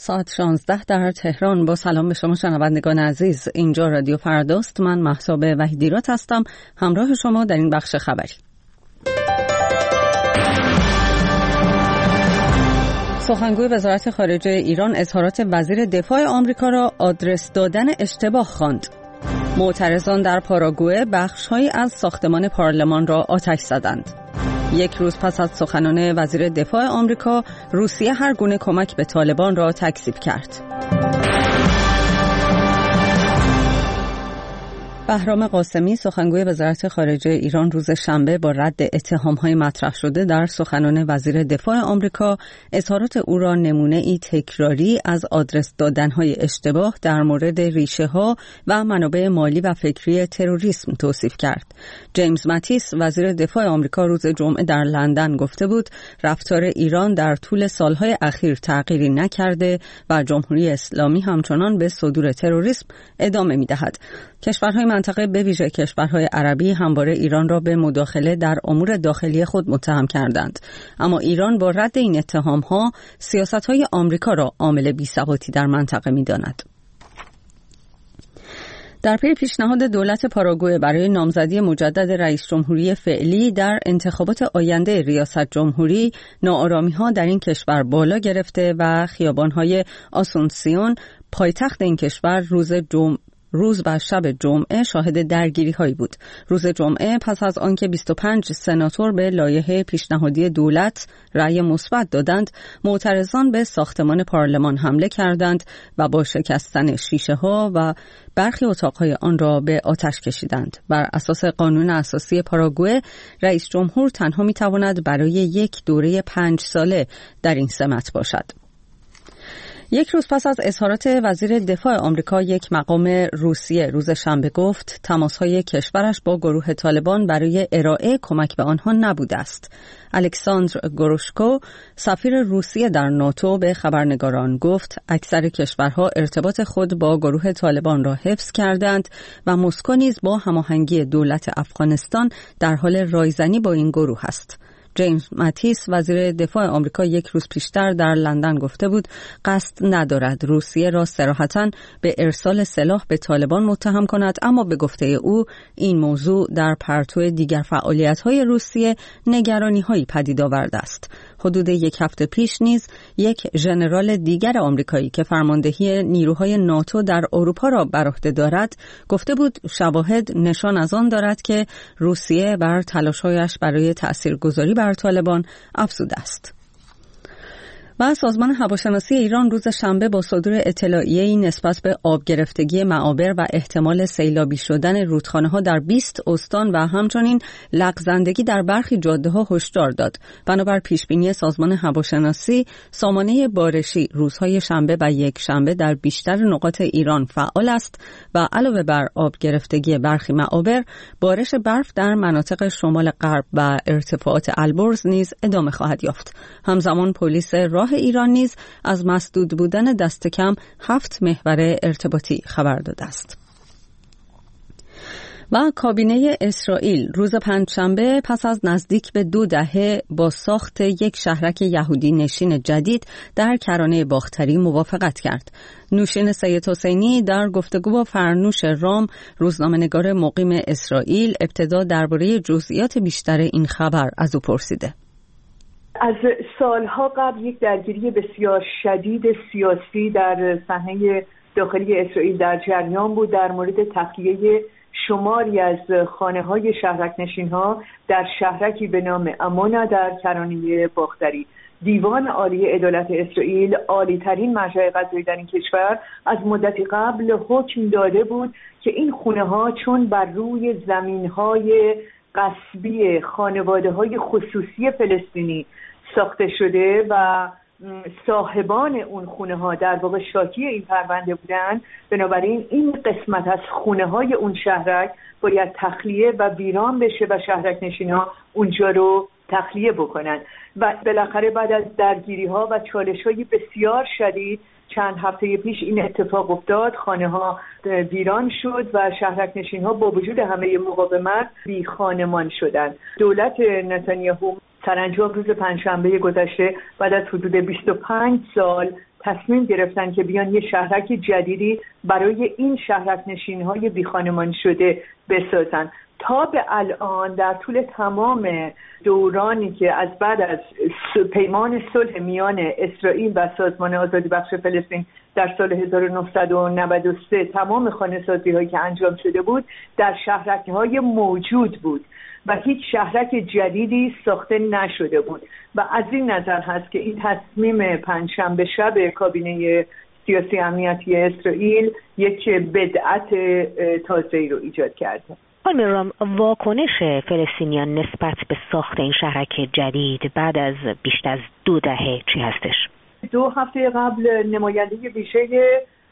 ساعت 16 در تهران. با سلام به شما شنوندگان عزیز، اینجا رادیو فرداست. من مهتاب وحیدیرات هستم، همراه شما در این بخش خبری. سخنگوی وزارت خارجه ایران اظهارات وزیر دفاع آمریکا را آدرس دادن اشتباه خواند. معترضان در پاراگوئه بخش‌هایی از ساختمان پارلمان را آتش زدند. یک روز پس از سخنان وزیر دفاع آمریکا، روسیه هر گونه کمک به طالبان را تکذیب کرد. بهرام قاسمی سخنگوی وزارت خارجه ایران روز شنبه با رد اتهام‌های مطرح شده در سخنان وزیر دفاع آمریکا، اظهارات او را نمونه‌ای تکراری از آدرس دادن‌های اشتباه در مورد ریشه‌ها و منابع مالی و فکری تروریسم توصیف کرد. جیمز ماتیس وزیر دفاع آمریکا روز جمعه در لندن گفته بود رفتار ایران در طول سالهای اخیر تغییری نکرده و جمهوری اسلامی همچنان به صدور تروریسم ادامه می‌دهد. کشورهای منطقه به ویژه کشورهای عربی همواره ایران را به مداخله در امور داخلی خود متهم کردند، اما ایران با رد این اتهام‌ها سیاست‌های آمریکا را عامل بی‌ثباتی در منطقه می‌داند. در پی پیشنهاد دولت پاراگوئه برای نامزدی مجدد رئیس جمهوری فعلی در انتخابات آینده ریاست جمهوری، ناآرامی‌ها در این کشور بالا گرفته و خیابان‌های آسونسیون، پایتخت این کشور، روز و شب جمعه شاهد درگیری هایی بود. روز جمعه پس از آنکه 25 سناتور به لایحه پیشنهادی دولت رأی مثبت دادند، معترضان به ساختمان پارلمان حمله کردند و با شکستن شیشه ها و برخی اتاقهای آن را به آتش کشیدند. بر اساس قانون اساسی پاراگوئه، رئیس جمهور تنها می تواند برای یک دوره 5 ساله در این سمت باشد. یک روز پس از اظهارات وزیر دفاع آمریکا، یک مقام روسیه روز شنبه گفت تماس‌های کشورش با گروه طالبان برای ارائه کمک به آنها نبوده است. الکساندر گروشکو، سفیر روسیه در ناتو، به خبرنگاران گفت اکثر کشورها ارتباط خود با گروه طالبان را حفظ کردند و مسکو نیز با هماهنگی دولت افغانستان در حال رایزنی با این گروه است. جیمز ماتیس وزیر دفاع آمریکا یک روز پیشتر در لندن گفته بود قصد ندارد روسیه را صراحتاً به ارسال سلاح به طالبان متهم کند، اما به گفته او این موضوع در پرتو دیگر فعالیت‌های روسیه نگرانی‌هایی پدید آورده است. حدود یک هفته پیش نیز یک ژنرال دیگر آمریکایی که فرماندهی نیروهای ناتو در اروپا را بر عهده دارد گفته بود شواهد نشان از آن دارد که روسیه بر تلاش‌هایش برای تأثیرگذاری بر طالبان افزوده است. و سازمان هواشناسی ایران روز شنبه با صدور اطلاعیه‌ای نسبت به آب گرفتگی معابر و احتمال سیلابی شدن رودخانه‌ها در 20 استان و همچنین لغزندگی در برخی جاده‌ها هشدار داد. بنابر پیشبینی سازمان هواشناسی، سامانه بارشی روزهای شنبه و یک شنبه در بیشتر نقاط ایران فعال است و علاوه بر آب گرفتگی برخی معابر، بارش برف در مناطق شمال غرب و ارتفاعات البرز نیز ادامه خواهد یافت. همزمان پلیس راه ایران نیز از مسدود بودن دست کم 7 محور ارتباطی خبر داده است. و کابینه اسرائیل روز پنجشنبه پس از نزدیک به 2 دهه با ساخت یک شهرک یهودی نشین جدید در کرانه باختری موافقت کرد. نوشین سید حسینی در گفتگو با فرنوش رام، روزنامه‌نگار مقیم اسرائیل، ابتدا درباره جزئیات بیشتر این خبر از او پرسیده. از سالها قبل یک درگیری بسیار شدید سیاسی در صحنه داخلی اسرائیل در جریان بود در مورد تخلیه شماری از خانه‌های شهرک نشین‌ها در شهرکی به نام عمونا در کرانه باختری. دیوان عالی عدالت اسرائیل، عالی‌ترین مرجع قضایی در این کشور، از مدتی قبل حکم داده بود که این خانه‌ها چون بر روی زمین‌های غصبی خانواده‌های خصوصی فلسطینی ساخته شده و صاحبان اون خونه ها در واقع شاکی این پرونده بودن، بنابراین این قسمت از خونه های اون شهرک باید تخلیه و ویران بشه و شهرک نشین ها اونجا رو تخلیه بکنن. و بالاخره بعد از درگیری ها و چالش های بسیار شدید چند هفته پیش این اتفاق افتاد، خانه ها ویران شد و شهرک نشین ها با وجود همه مقاومت بی خانمان شدند. دولت نتانیاهو سرانجام روز پنجشنبه گذشته بعد از حدود 25 سال تصمیم گرفتن که بیان یه شهرک جدیدی برای این شهرک نشین‌های بیخانمان شده بسازن. تا به الان در طول تمام دورانی که از بعد از پیمان صلح میان اسرائیل و سازمان آزادی بخش فلسطین در سال 1993 تمام خانه‌سازی‌هایی که انجام شده بود در شهرک‌های موجود بود و هیچ شهرک جدیدی ساخته نشده بود و از این نظر هست که این تصمیم پنجشنبه شب کابینه سیاسی امنیتی اسرائیل یک بدعت تازه‌ای رو ایجاد کرده. خانم رام، واکنش فلسطینیان نسبت به ساخت این شهرک جدید بعد از بیشتر از 2 دهه چی هستش؟ 2 هفته قبل نماینده ویژه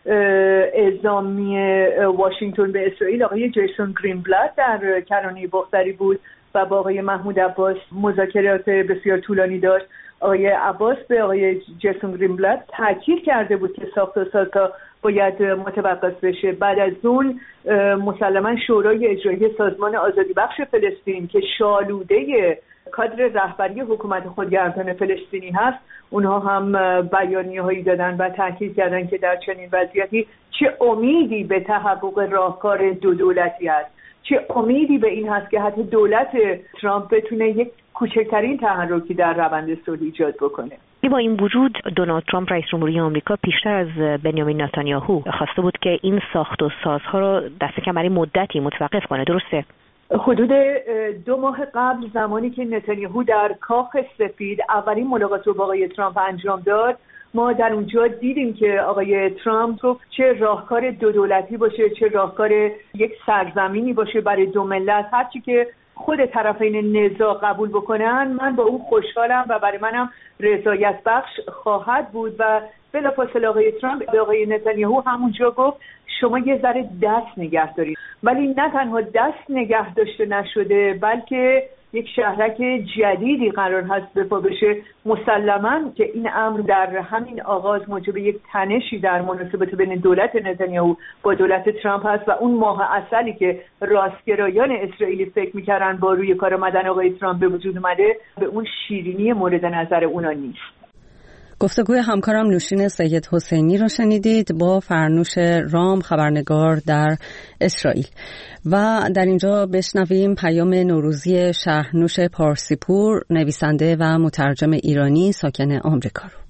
اعزامی واشنگتن به اسرائیل آقای جیسون گرینبلات در کرانه باختری بود و با آقای محمود عباس مذاکرات بسیار طولانی داشت. آقای عباس به آقای جیسون گرینبلات تاکید کرده بود که ساخت و سازها باید متوقف بشه. بعد از اون مسلما شورای اجرایی سازمان آزادی بخش فلسطین که شالوده کادر رهبری حکومت خودگردان فلسطینی هست، اونها هم بیانیه‌هایی دادن و تاکید کردن که در چنین وضعیتی چه امیدی به تحقق راهکار 2 دولتی است، چه امیدی به این هست که حتی دولت ترامپ بتونه یک کوچکترین تحرکی در روند صلح ایجاد بکنه. با این وجود دونالد ترامپ رئیس جمهوری آمریکا پیشتر از بنیامین نتانیاهو خواسته بود که این ساخت و سازها رو دست کم برای مدتی متوقف کنه، درسته؟ حدود 2 ماه قبل زمانی که نتانیاهو در کاخ سفید اولین ملاقات رو با آقای ترامپ انجام داد، ما در اونجا دیدیم که آقای ترامپ رو چه راهکار 2 دولتی باشه، چه راهکار یک سرزمینی باشه برای 2 ملت، هرچی که خود طرفین نزاع قبول بکنن من با اون خوشحالم و برای منم رضایت بخش خواهد بود. و بلافاصله آقای ترامپ به آقای نتانیاهو همونجا گفت شما یه ذره دست نگه دارید، ولی نه تنها دست نگه داشته نشده بلکه یک شهرک جدیدی قرار هست به پا بشه. مسلماً که این امر در همین آغاز موجب یک تنشی در مناسبات بین دولت نتانیاهو با دولت ترامپ هست و اون ماه عسلی که راستگرایان اسرائیلی فکر می‌کردن با روی کار آمدن آقای ترامپ به وجود اومده به اون شیرینی مورد نظر اونا نیست. گفتگوی همکارم نوشین سید حسینی رو شنیدید با فرنوش رام، خبرنگار در اسرائیل. و در اینجا بشنویم پیام نوروزی شهرنوش پارسیپور، نویسنده و مترجم ایرانی ساکن آمریکا رو.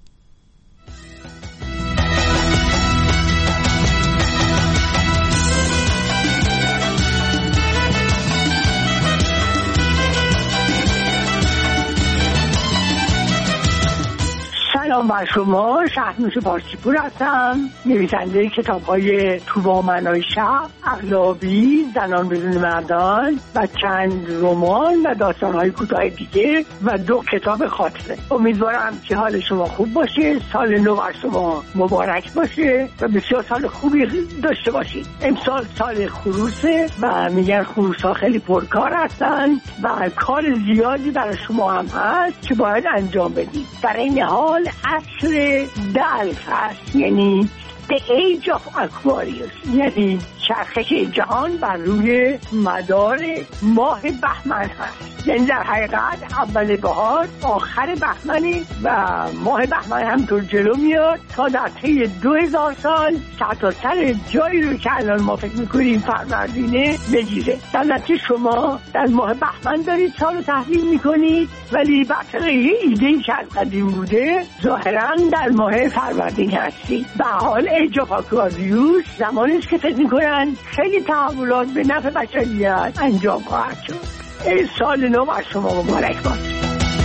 سلام بر شما، شهرنوش پارسیپور هستم، نویسنده کتاب‌های توبامنای شب، اغلابی، زنان بدون مردان و چند رمان و داستان‌های کوتاه دیگه و 2 کتاب خاطره. امیدوارم که حال شما خوب باشه، سال نو بر شما مبارک باشه و بسیار سال خوبی داشته باشید. امسال سال خروسه و میگن خروس‌ها خیلی پرکار هستن و کار زیادی برای شما هم هست که باید انجام بدید. در این حال عصر دلف هست، یعنی The Age of Aquarius، یعنی چرخش جهان بر روی مدار ماه بهمن هست. یعنی در حقیقت اول بهار آخر بهمنه و ماه بهمن همطور جلو میاد تا در طی 2000 سال سر جایی رو که الان ما فکر میکنیم فروردینه بگیره. در نتیجه شما در ماه بهمن دارید سال رو تحویل میکنید، ولی بطرق یه ایده‌ای که از قدیم بوده ظاهرا در ماه فروردین هستید. به حال Age of Aquarius زمانی است که فکر میکنن خیلی تحولات به نفع بشریت انجام خواهد شد. سال نو بر شما مبارک باد.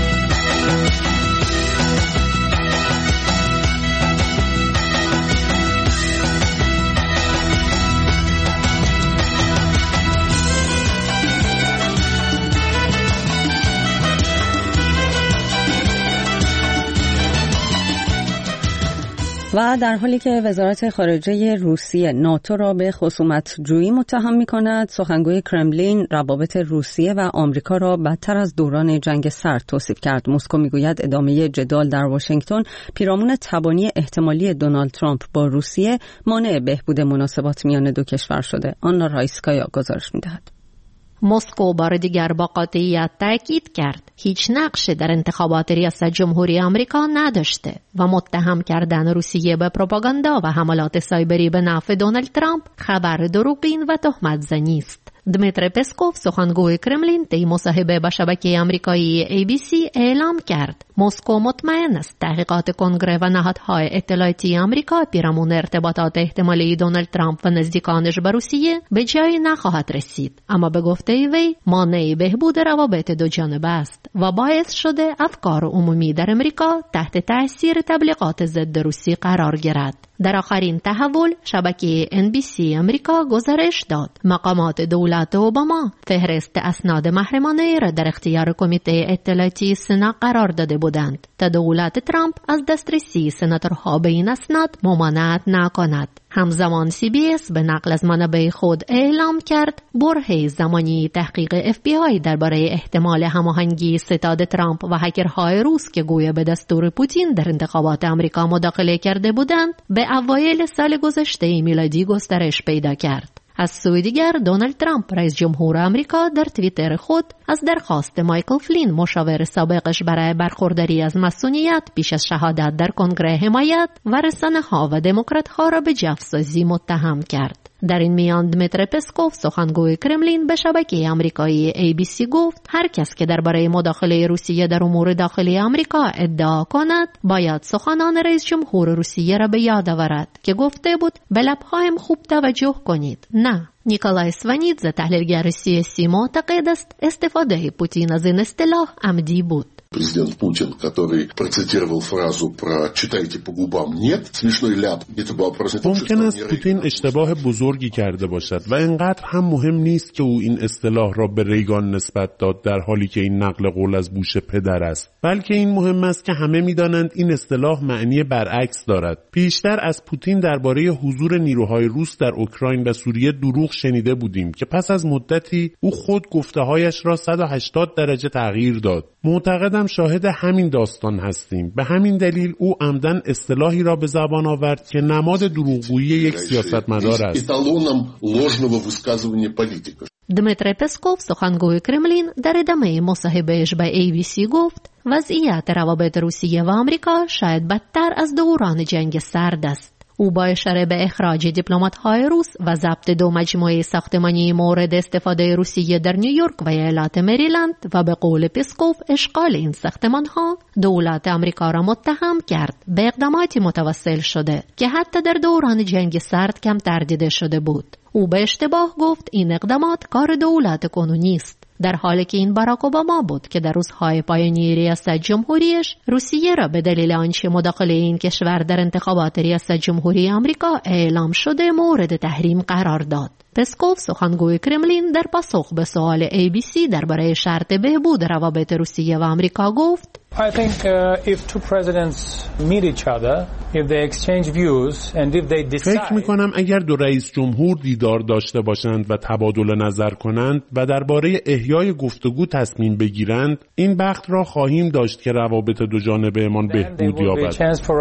و در حالی که وزارت خارجه روسیه ناتو را به خصومت‌جویی متهم می‌کند، سخنگوی کرملین روابط روسیه و آمریکا را بدتر از دوران جنگ سرد توصیف کرد. مسکو می‌گوید ادامه جدال در واشنگتن پیرامون تبانی احتمالی دونالد ترامپ با روسیه مانع بهبود مناسبات میان 2 کشور شده. آنا رایسکایا گزارش می‌دهد. مسکو بار دیگر با قاطعیت تاکید کرد هیچ نقشی در انتخابات ریاست جمهوری آمریکا نداشته و متهم کردن روسیه به پروپاگاندا و حملات سایبری به نفع دونالد ترامپ خبر دروغین و تهمت زنی است. دمیتری پسکوف سخنگوی کرملین طی مصاحبه با شبکه آمریکایی ABC اعلام کرد مسکو مطمئن است تحقیقات کنگره و نهادهای اطلاعاتی آمریکا پیرامون ارتباطات احتمالی دونالد ترامپ و نزدیکانش به روسیه به جایی نخواهد رسید، اما به گفته وی مانع بهبود روابط دو جانبه است و باعث شده افکار عمومی در آمریکا تحت تاثیر تبلیغات ضد روسی قرار گیرد. در آخرین تحول شبکه NBC آمریکا گزارش داد مقامات دولت اوباما فهرست اسناد محرمانه را در اختیار کمیته اطلاعاتی سنا قرار داده بودند تا دولت ترامپ از دسترسی سناتورها به این اسناد ممانعت نکند. همزمان CBS به نقل از منابع خود اعلام کرد برهه زمانی تحقیق FBI درباره احتمال هماهنگی ستاد ترامپ و هکرهای روس که گویا به دستور پوتین در انتخابات آمریکا مداخله کرده بودند به اوایل سال گذشته میلادی گسترش پیدا کرد. از سوی دیگر دونالد ترامپ رئیس جمهور آمریکا در توییتر خود از درخواست مایکل فلین مشاور سابقش برای برخورداری از مسئولیت پیش از شهادت در کنگره حمایت و رسانه‌ها و دموکرات‌ها را به جفسازی متهم کرد. در این میان دمیتری پسکوف سخنگوی کرملین به شبکه آمریکایی ABC گفت هر کس که درباره مداخله روسیه در امور داخلی آمریکا ادعا کند باید سخنان رئیس جمهور روسیه را به یاد آورد که گفته بود به لب‌هایم خوب توجه کنید. نه، نیکولای سوانیدзе تحلیلگر سیاسی معتقد است استفاده پوتین از این اصطلاح عمدی بود. Президент Путин, который процитировал фразу про «читайте по губам, нет», смешной ляп, это был вопрос. ممکن است پوتین اشتباه بزرگی کرده باشد و انقدر هم مهم نیست که او این اصطلاح را به ریگان نسبت داد در حالی که این نقل قول از بوش پدر است، بلکه این مهم است که همه می‌دانند این اصطلاح معنی برعکس دارد. پیشتر از پوتین درباره حضور نیروهای روس در اوکراین و سوریه دروغ شنیده بودیم که پس از مدتی او خود گفته‌هایش را 180 درجه تغییر داد. معتقدم شاهد همین داستان هستیم. به همین دلیل او عمدن اصطلاحی را به زبان آورد که نماد دروغگویی یک سیاستمدار است. دمیتری پسکوف سخنگوی کرملین در ادامه مصاحبهش با ABC گفت وضعیت روابط روسیه و آمریکا شاید بدتر از دوران جنگ سرد است. او با اشاره به اخراج دیپلمات‌های روس و ضبط 2 مجموعه ساختمانی مورد استفاده روسیه در نیویورک و ایالات مریلند و به قول پسکوف اشغال این ساختمان‌ها دولت آمریکا را متهم کرد به اقداماتی متوسل شده که حتی در دوران جنگ سرد کمتر دیده شده بود. او به اشتباه گفت این اقدامات کار دولت کنونی است، در حالی که این باراک اوباما بود که در روزهای پایانی ریاست جمهوریش روسیه را به دلیل آنچه مداخله این کشور در انتخابات ریاست جمهوری آمریکا اعلام شده مورد تحریم قرار داد. پسکوف سخنگوی کرملین در پاسخ به سوال ABC درباره شرط بهبود روابط روسیه و آمریکا گفت I think if two presidents meet each other, if they exchange views and if they decide. فکر می‌کنم اگر دو رئیس جمهور دیدار داشته باشند و تبادل نظر کنند و درباره احیای گفتگو تصمیم بگیرند، این بخت را خواهیم داشت که روابط دو جانبه‌مان بهبود یابد.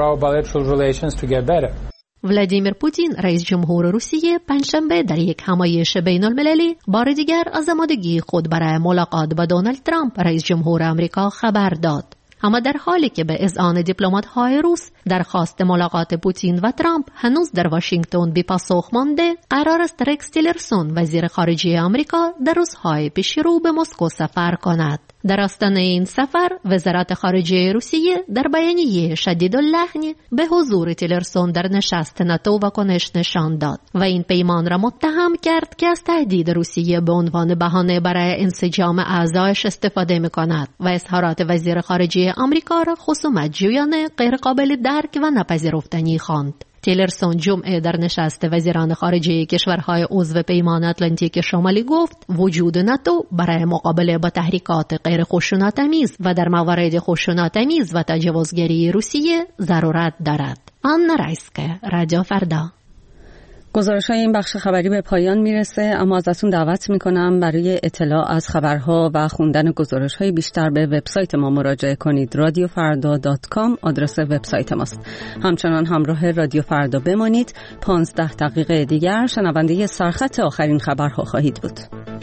ولادیمیر پوتین رئیس جمهور روسیه پنجشنبه در یک همایش بین‌المللی بار دیگر از آمادگی خود برای ملاقات با دونالد ترامپ رئیس جمهور آمریکا خبر داد. اما در حالی که به اذعان دیپلمات‌های روس درخواست ملاقات پوتین و ترامپ هنوز در واشنگتن بی پاسخ مانده، قرار است رکس تیلرسون وزیر خارجه آمریکا در روزهای پیشرو به مسکو سفر کند. در آستانه این سفر وزارت خارجه روسیه در بیانیه شدید اللحن به حضور تیلرسون در نشست ناتو واکنش نشان داد و این پیمان را متهم کرد که از تهدید روسیه به عنوان بهانه برای انسجام اعضایش استفاده می‌کند و اظهارات وزیر خارجه آمریکا را خصومت‌جویانه، غیرقابل درک و ناپذیرفتنی خواند. تیلرسون جمعه در نشست وزیران خارجه کشورهای عضو پیمان اتلانتیک شمالی گفت وجود ناتو برای مقابله با تحریکات غیر خشونت‌آمیز و در موارد خشونت‌آمیز و تجاوزگری روسیه ضرورت دارد. آنا رایسکه، رادیو فردا. گزارش‌های این بخش خبری به پایان میرسه، اما ازتون دعوت میکنم برای اطلاع از خبرها و خوندن گزارش‌های بیشتر به وبسایت ما مراجعه کنید. radiofarda.com آدرس وبسایت ماست. همچنان همراه رادیو فردا بمانید. 15 دقیقه دیگر شنونده سرخط آخرین خبرها خواهید بود.